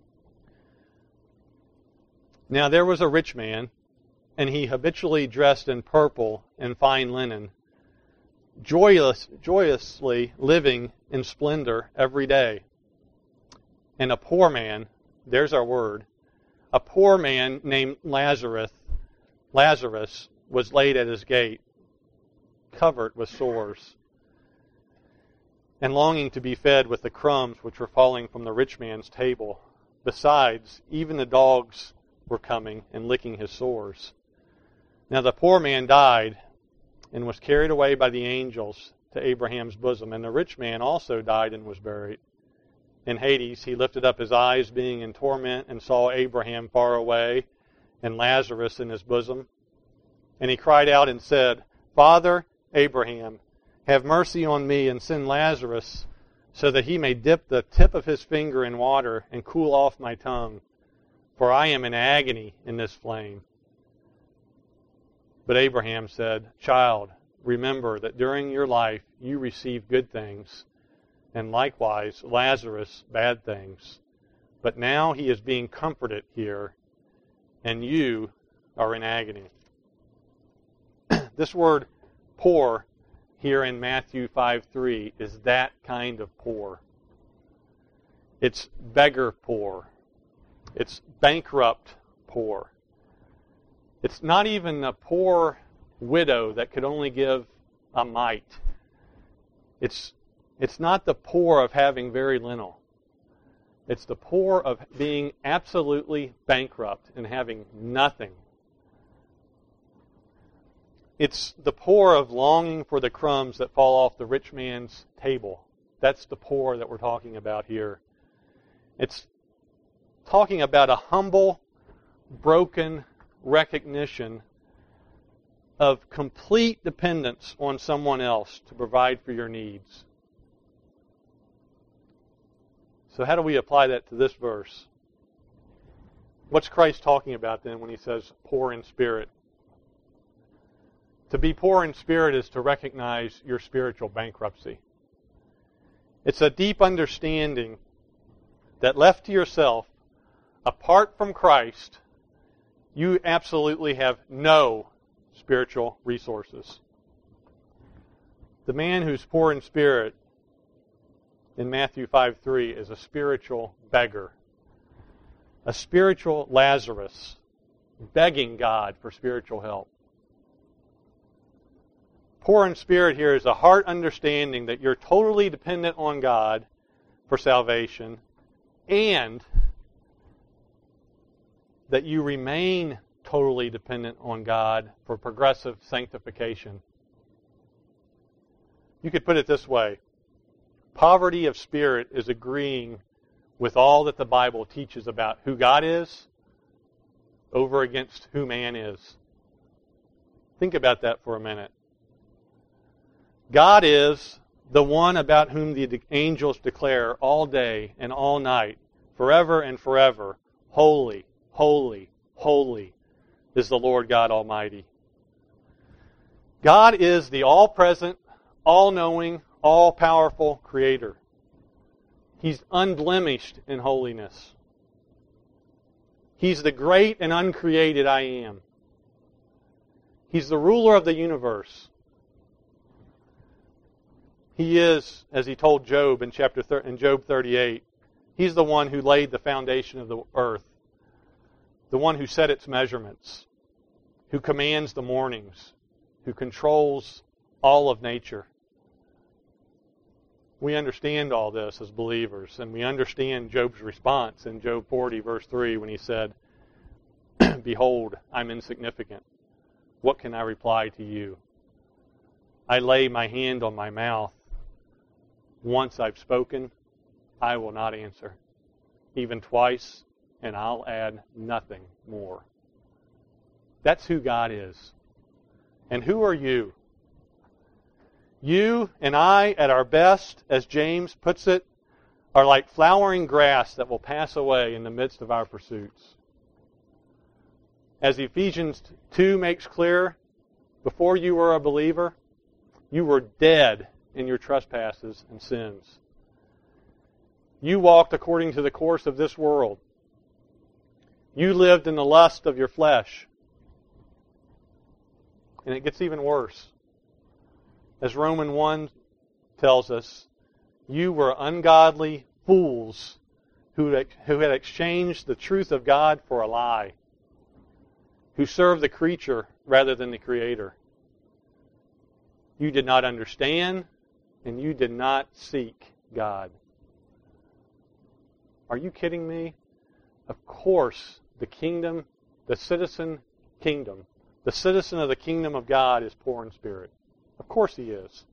Speaker 1: Now there was a rich man, and he habitually dressed in purple and fine linen, joyous, joyously living in splendor every day. And a poor man, there's our word, a poor man named Lazarus, Lazarus was laid at his gate, covered with sores, and longing to be fed with the crumbs which were falling from the rich man's table. Besides, even the dogs were coming and licking his sores. Now the poor man died and was carried away by the angels to Abraham's bosom. And the rich man also died and was buried. In Hades he lifted up his eyes, being in torment, and saw Abraham far away and Lazarus in his bosom. And he cried out and said, Father Abraham, have mercy on me, and send Lazarus so that he may dip the tip of his finger in water and cool off my tongue, for I am in agony in this flame. But Abraham said, Child, remember that during your life you received good things, and likewise Lazarus bad things. But now he is being comforted here, and you are in agony. This word poor here in Matthew five three is that kind of poor. It's beggar poor. It's bankrupt poor. It's not even a poor widow that could only give a mite. It's, it's not the poor of having very little. It's the poor of being absolutely bankrupt and having nothing. It's the poor of longing for the crumbs that fall off the rich man's table. That's the poor that we're talking about here. It's talking about a humble, broken recognition of complete dependence on someone else to provide for your needs. So how do we apply that to this verse? What's Christ talking about then when he says poor in spirit? To be poor in spirit is to recognize your spiritual bankruptcy. It's a deep understanding that left to yourself, apart from Christ, you absolutely have no spiritual resources. The man who's poor in spirit in Matthew five three is a spiritual beggar. A spiritual Lazarus begging God for spiritual help. Poor in spirit here is a heart understanding that you're totally dependent on God for salvation, and that you remain totally dependent on God for progressive sanctification. You could put it this way. Poverty of spirit is agreeing with all that the Bible teaches about who God is over against who man is. Think about that for a minute. God is the one about whom the angels declare all day and all night, forever and forever, holy, holy, holy is the Lord God Almighty. God is the all-present, all-knowing, all-powerful Creator. He's unblemished in holiness. He's the great and uncreated I Am. He's the ruler of the universe. He is, as he told Job in chapter thir- in Job thirty-eight, he's the one who laid the foundation of the earth, the one who set its measurements, who commands the mornings, who controls all of nature. We understand all this as believers, and we understand Job's response in Job forty, verse three, when he said, Behold, I'm insignificant. What can I reply to you? I lay my hand on my mouth. Once I've spoken, I will not answer. Even twice, and I'll add nothing more. That's who God is. And who are you? You and I, at our best, as James puts it, are like flowering grass that will pass away in the midst of our pursuits. As Ephesians two makes clear, before you were a believer, you were dead in your trespasses and sins. You walked according to the course of this world. You lived in the lust of your flesh. And it gets even worse. As Romans one tells us, you were ungodly fools who who had exchanged the truth of God for a lie, who served the creature rather than the Creator. You did not understand, and you did not seek God. Are you kidding me? Of course, the kingdom, the citizen kingdom, the citizen of the kingdom of God is poor in spirit. Of course he is.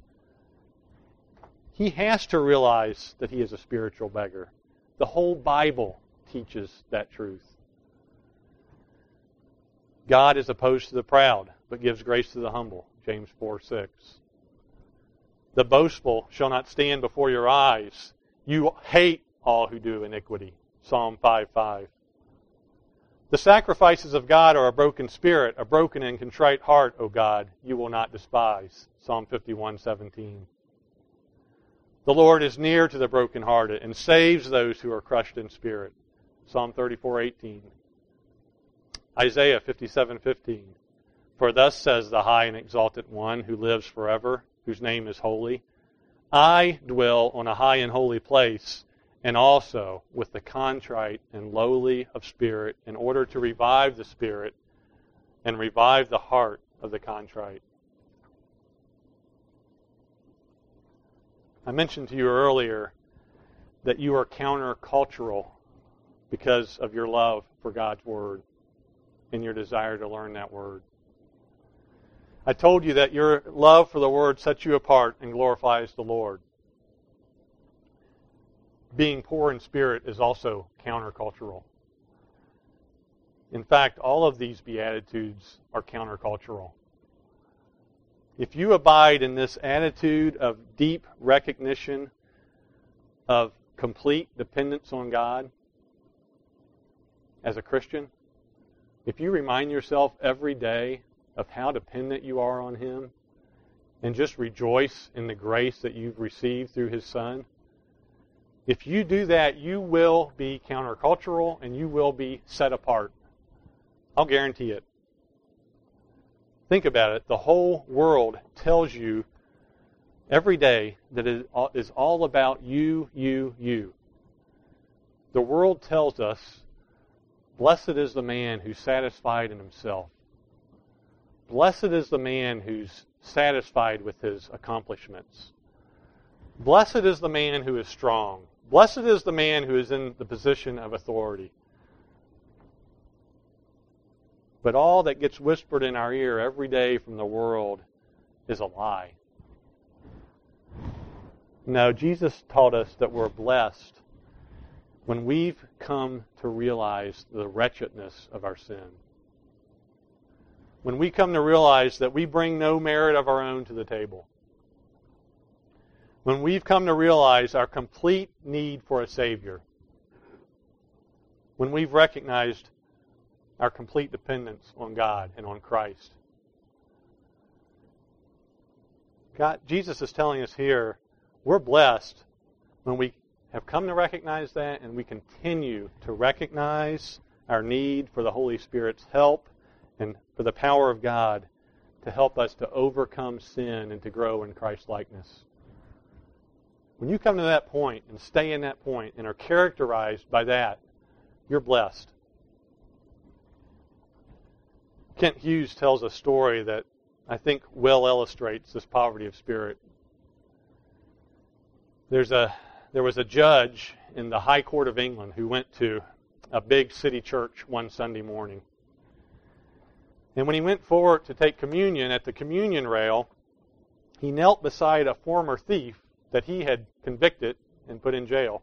Speaker 1: He has to realize that he is a spiritual beggar. The whole Bible teaches that truth. God is opposed to the proud, but gives grace to the humble. James four six. The boastful shall not stand before your eyes. You hate all who do iniquity. Psalm five five. The sacrifices of God are a broken spirit, a broken and contrite heart, O God, you will not despise. Psalm fifty-one seventeen. The Lord is near to the brokenhearted and saves those who are crushed in spirit. Psalm thirty-four eighteen. Isaiah fifty-seven fifteen. For thus says the high and exalted one who lives forever, whose name is holy. I dwell on a high and holy place, and also with the contrite and lowly of spirit, in order to revive the spirit and revive the heart of the contrite. I mentioned to you earlier that you are countercultural because of your love for God's Word and your desire to learn that Word. I told you that your love for the Word sets you apart and glorifies the Lord. Being poor in spirit is also countercultural. In fact, all of these Beatitudes are countercultural. If you abide in this attitude of deep recognition of complete dependence on God as a Christian, if you remind yourself every day of how dependent you are on Him and just rejoice in the grace that you've received through His Son, if you do that, you will be countercultural and you will be set apart. I'll guarantee it. Think about it. The whole world tells you every day that it is all about you, you, you. The world tells us, blessed is the man who's satisfied in himself. Blessed is the man who's satisfied with his accomplishments. Blessed is the man who is strong. Blessed is the man who is in the position of authority. But all that gets whispered in our ear every day from the world is a lie. No, Jesus taught us that we're blessed when we've come to realize the wretchedness of our sin. When we come to realize that we bring no merit of our own to the table. When we've come to realize our complete need for a Savior. When we've recognized our complete dependence on God and on Christ. God, Jesus is telling us here, we're blessed when we have come to recognize that and we continue to recognize our need for the Holy Spirit's help and for the power of God to help us to overcome sin and to grow in Christ-likeness. When you come to that point and stay in that point and are characterized by that, you're blessed. Kent Hughes tells a story that I think well illustrates this poverty of spirit. There's a there was a judge in the High Court of England who went to a big city church one Sunday morning. And when he went forward to take communion at the communion rail, he knelt beside a former thief that he had convicted and put in jail.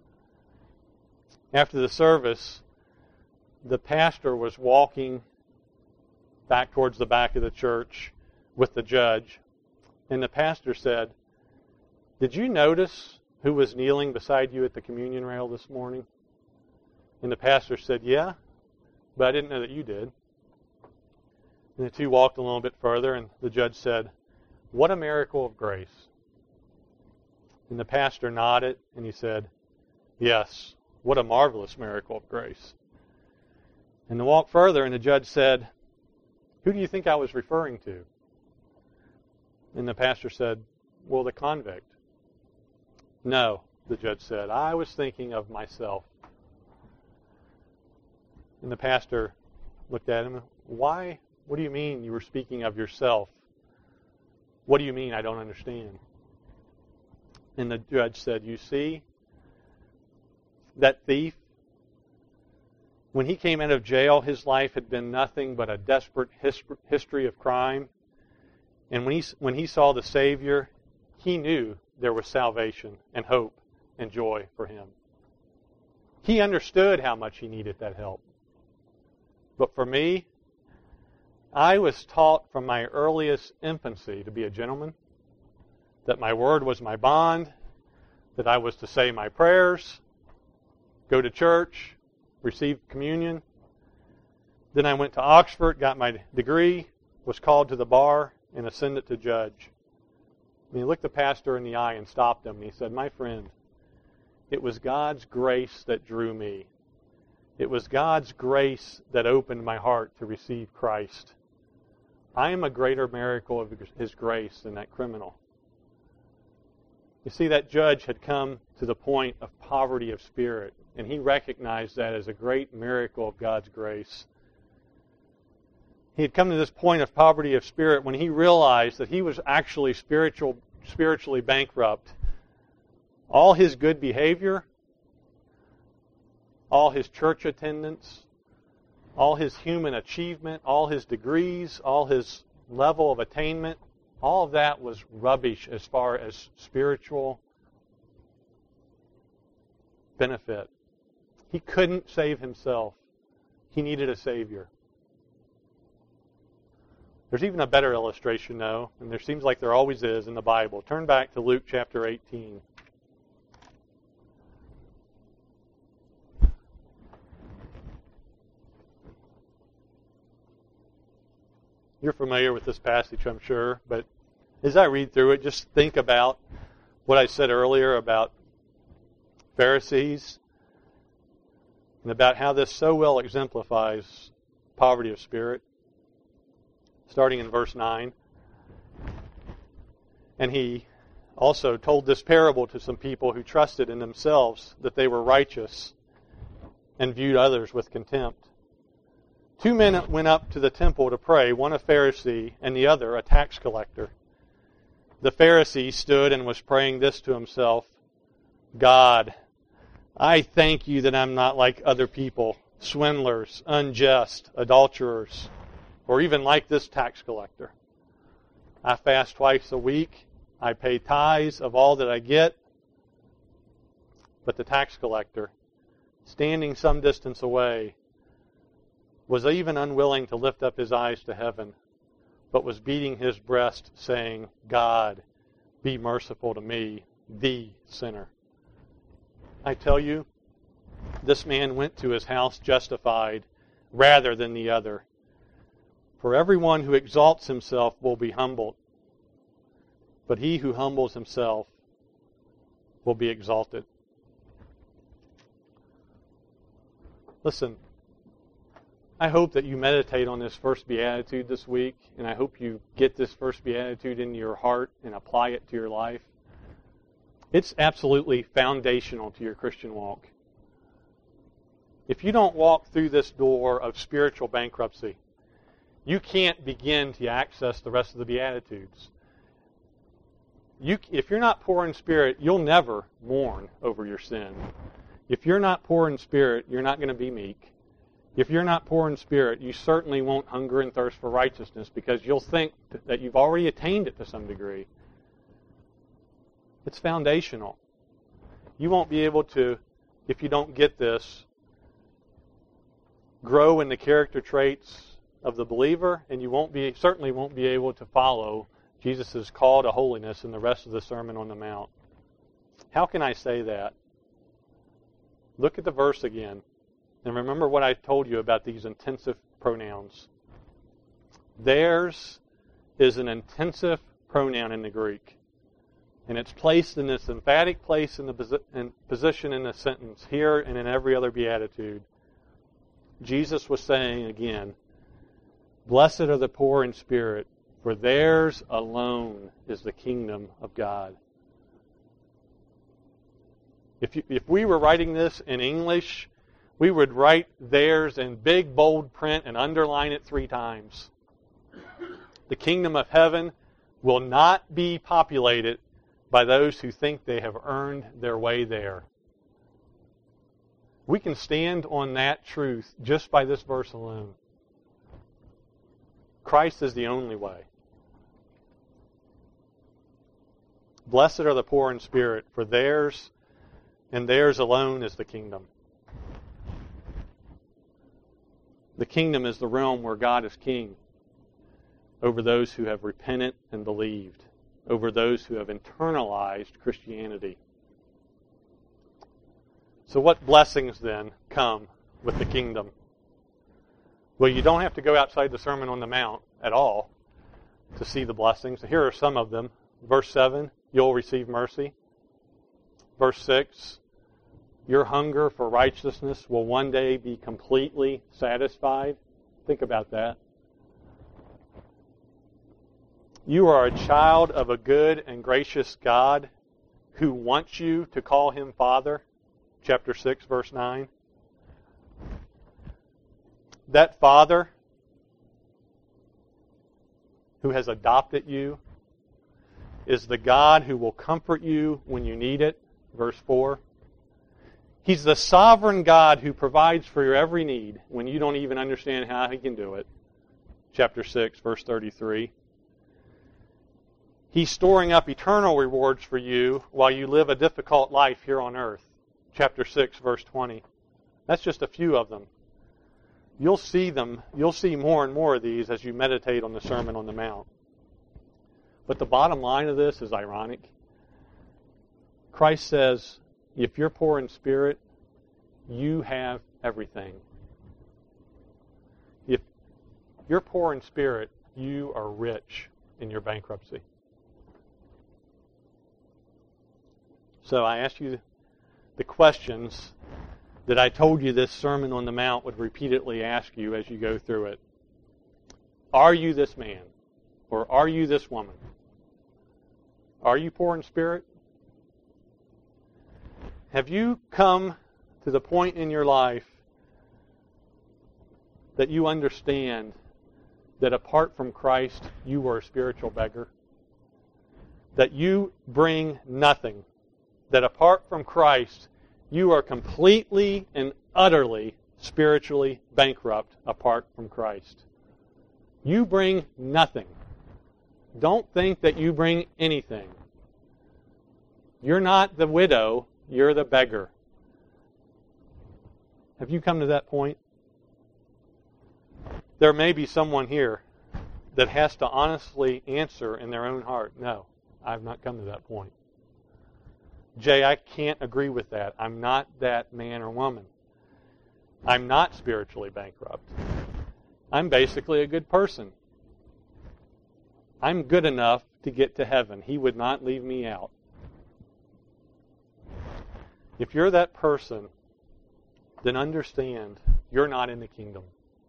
Speaker 1: After the service, the pastor was walking back towards the back of the church with the judge, and the pastor said, "Did you notice who was kneeling beside you at the communion rail this morning?" And the pastor said, "Yeah, but I didn't know that you did." And the two walked a little bit further, and the judge said, "What a miracle of grace." And the pastor nodded, and he said, "Yes, what a marvelous miracle of grace." And they walked further, and the judge said, "Who do you think I was referring to?" And the pastor said, "Well, the convict." "No," the judge said, "I was thinking of myself." And the pastor looked at him, "Why? What do you mean you were speaking of yourself? What do you mean? I don't understand." And the judge said, "You see, that thief, when he came out of jail, his life had been nothing but a desperate history of crime. And when he, when he saw the Savior, he knew there was salvation and hope and joy for him. He understood how much he needed that help. But for me, I was taught from my earliest infancy to be a gentleman, that my word was my bond, that I was to say my prayers, go to church, receive communion. Then I went to Oxford, got my degree, was called to the bar, and ascended to judge." And he looked the pastor in the eye and stopped him, and he said, "My friend, it was God's grace that drew me. It was God's grace that opened my heart to receive Christ. I am a greater miracle of His grace than that criminal." You see, that judge had come to the point of poverty of spirit, and he recognized that as a great miracle of God's grace. He had come to this point of poverty of spirit when he realized that he was actually spiritual, spiritually bankrupt. All his good behavior, all his church attendance, all his human achievement, all his degrees, all his level of attainment, all of that was rubbish as far as spiritual benefit. He couldn't save himself. He needed a Savior. There's even a better illustration, though, and there seems like there always is in the Bible. Turn back to Luke chapter eighteen. You're familiar with this passage, I'm sure, but as I read through it, just think about what I said earlier about Pharisees and about how this so well exemplifies poverty of spirit. Starting in verse nine. "And he also told this parable to some people who trusted in themselves that they were righteous and viewed others with contempt. Two men went up to the temple to pray, one a Pharisee and the other a tax collector. The Pharisee stood and was praying this to himself, 'God, I thank you that I'm not like other people, swindlers, unjust, adulterers, or even like this tax collector. I fast twice a week. I pay tithes of all that I get.' But the tax collector, standing some distance away, was even unwilling to lift up his eyes to heaven, but was beating his breast, saying, 'God, be merciful to me, the sinner.' I tell you, this man went to his house justified rather than the other. For everyone who exalts himself will be humbled, but he who humbles himself will be exalted." Listen, I hope that you meditate on this first beatitude this week, and I hope you get this first beatitude into your heart and apply it to your life. It's absolutely foundational to your Christian walk. If you don't walk through this door of spiritual bankruptcy, you can't begin to access the rest of the Beatitudes. You, if you're not poor in spirit, you'll never mourn over your sin. If you're not poor in spirit, you're not going to be meek. If you're not poor in spirit, you certainly won't hunger and thirst for righteousness because you'll think that you've already attained it to some degree. It's foundational. You won't be able to, if you don't get this, grow in the character traits of the believer, and you won't be certainly won't be able to follow Jesus' call to holiness in the rest of the Sermon on the Mount. How can I say that? Look at the verse again. And remember what I told you about these intensive pronouns. Theirs is an intensive pronoun in the Greek. And it's placed in this emphatic place in the posi- in position in the sentence, here and in every other beatitude. Jesus was saying again, blessed are the poor in spirit, for theirs alone is the kingdom of God. If you, if we were writing this in English, we would write theirs in big, bold print and underline it three times. The kingdom of heaven will not be populated by those who think they have earned their way there. We can stand on that truth just by this verse alone. Christ is the only way. Blessed are the poor in spirit, for theirs and theirs alone is the kingdom. The kingdom is the realm where God is king over those who have repented and believed, over those who have internalized Christianity. So what blessings then come with the kingdom? Well, you don't have to go outside the Sermon on the Mount at all to see the blessings. Here are some of them. Verse seven, you'll receive mercy. Verse six, your hunger for righteousness will one day be completely satisfied. Think about that. You are a child of a good and gracious God who wants you to call Him Father. Chapter six, verse nine. That Father who has adopted you is the God who will comfort you when you need it. Verse four. He's the sovereign God who provides for your every need when you don't even understand how He can do it. Chapter six, verse thirty-three. He's storing up eternal rewards for you while you live a difficult life here on earth. Chapter six, verse twenty. That's just a few of them. You'll see them, you'll see more and more of these as you meditate on the Sermon on the Mount. But the bottom line of this is ironic. Christ says, if you're poor in spirit, you have everything. If you're poor in spirit, you are rich in your bankruptcy. So I ask you the questions that I told you this Sermon on the Mount would repeatedly ask you as you go through it. Are you this man? Or are you this woman? Are you poor in spirit? Have you come to the point in your life that you understand that apart from Christ, you are a spiritual beggar? That you bring nothing? That apart from Christ, you are completely and utterly spiritually bankrupt apart from Christ? You bring nothing. Don't think that you bring anything. You're not the widow, you're the beggar. Have you come to that point? There may be someone here that has to honestly answer in their own heart, no, I've not come to that point. Jay, I can't agree with that. I'm not that man or woman. I'm not spiritually bankrupt. I'm basically a good person. I'm good enough to get to heaven. He would not leave me out. If you're that person, then understand you're not in the kingdom.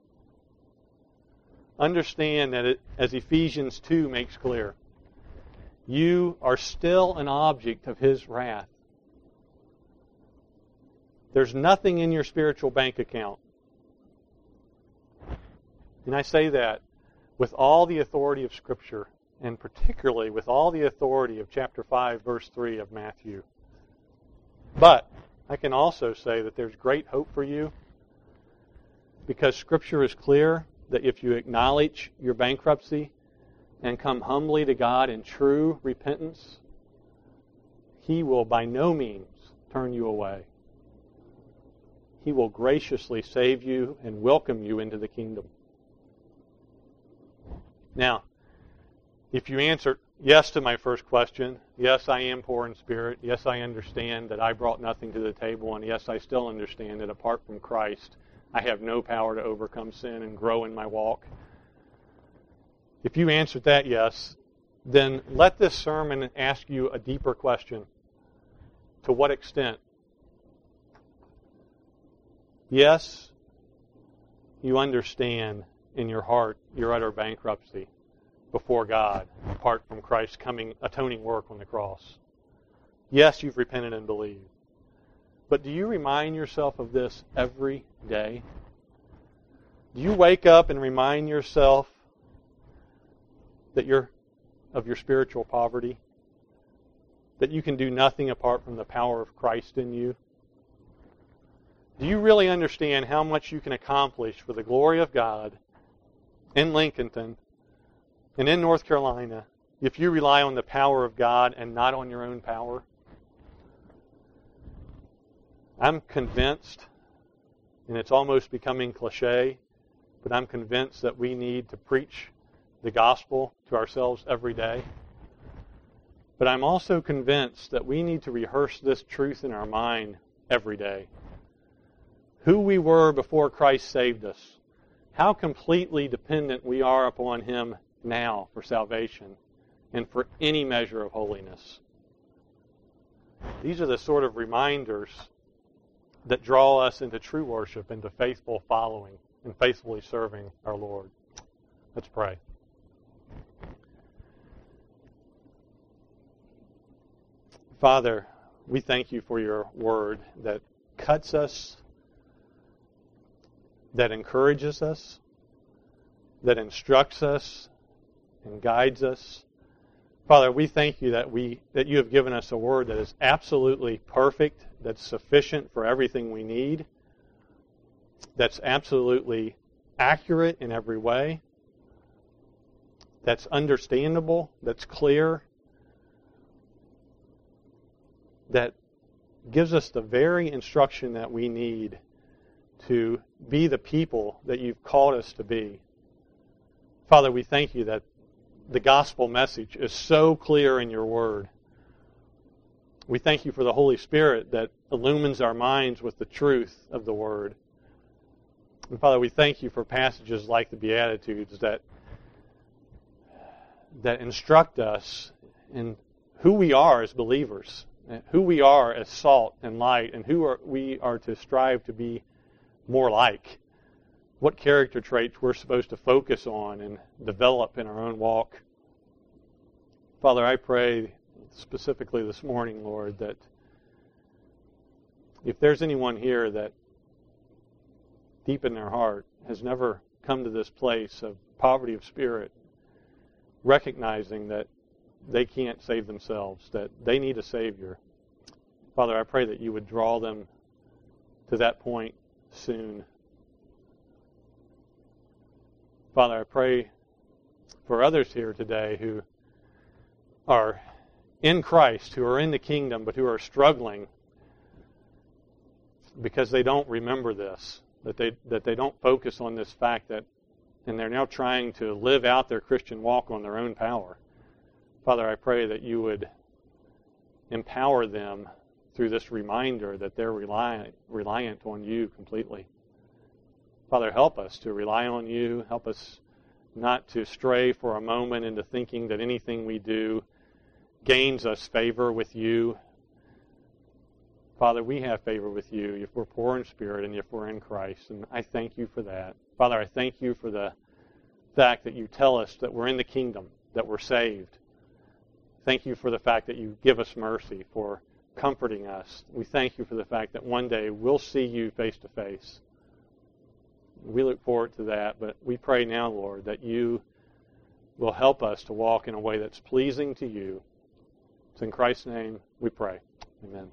Speaker 1: Understand that, it, as Ephesians two makes clear, you are still an object of His wrath. There's nothing in your spiritual bank account. And I say that with all the authority of Scripture and particularly with all the authority of chapter five, verse three of Matthew. But I can also say that there's great hope for you, because Scripture is clear that if you acknowledge your bankruptcy and come humbly to God in true repentance, He will by no means turn you away. He will graciously save you and welcome you into the kingdom. Now, if you answer yes to my first question, yes, I am poor in spirit, yes, I understand that I brought nothing to the table, and yes, I still understand that apart from Christ, I have no power to overcome sin and grow in my walk. If you answered that yes, then let this sermon ask you a deeper question. To what extent? Yes, you understand in your heart your utter bankruptcy before God, apart from Christ's coming atoning work on the cross. Yes, you've repented and believed. But do you remind yourself of this every day? Do you wake up and remind yourself that you're of your spiritual poverty? That you can do nothing apart from the power of Christ in you? Do you really understand how much you can accomplish for the glory of God in Lincolnton and in North Carolina if you rely on the power of God and not on your own power? I'm convinced, and it's almost becoming cliche, but I'm convinced that we need to preach the gospel to ourselves every day. But I'm also convinced that we need to rehearse this truth in our mind every day. Who we were before Christ saved us. How completely dependent we are upon Him now for salvation and for any measure of holiness. These are the sort of reminders that draw us into true worship, into faithful following and faithfully serving our Lord. Let's pray. Father, we thank you for your word that cuts us, that encourages us, that instructs us and guides us. Father, we thank you that we that you have given us a word that is absolutely perfect, that's sufficient for everything we need, that's absolutely accurate in every way, that's understandable, that's clear, that gives us the very instruction that we need to be the people that you've called us to be. Father, we thank you that the gospel message is so clear in your word. We thank you for the Holy Spirit that illumines our minds with the truth of the word. And Father, we thank you for passages like the Beatitudes that that instruct us in who we are as believers, who we are as salt and light, and who are, we are to strive to be more like. What character traits we're supposed to focus on and develop in our own walk. Father, I pray specifically this morning, Lord, that if there's anyone here that deep in their heart has never come to this place of poverty of spirit, recognizing that they can't save themselves, that they need a Savior, Father, I pray that you would draw them to that point soon. Father, I pray for others here today who are in Christ, who are in the kingdom, but who are struggling because they don't remember this, that they that they don't focus on this fact that, and they're now trying to live out their Christian walk on their own power. Father, I pray that you would empower them through this reminder that they're reliant, reliant on you completely. Father, help us to rely on you. Help us not to stray for a moment into thinking that anything we do gains us favor with you. Father, we have favor with you if we're poor in spirit and if we're in Christ, and I thank you for that. Father, I thank you for the fact that you tell us that we're in the kingdom, that we're saved. Thank you for the fact that you give us mercy, for comforting us. We thank you for the fact that one day we'll see you face to face. We look forward to that, but we pray now, Lord, that you will help us to walk in a way that's pleasing to you. It's in Christ's name we pray. Amen.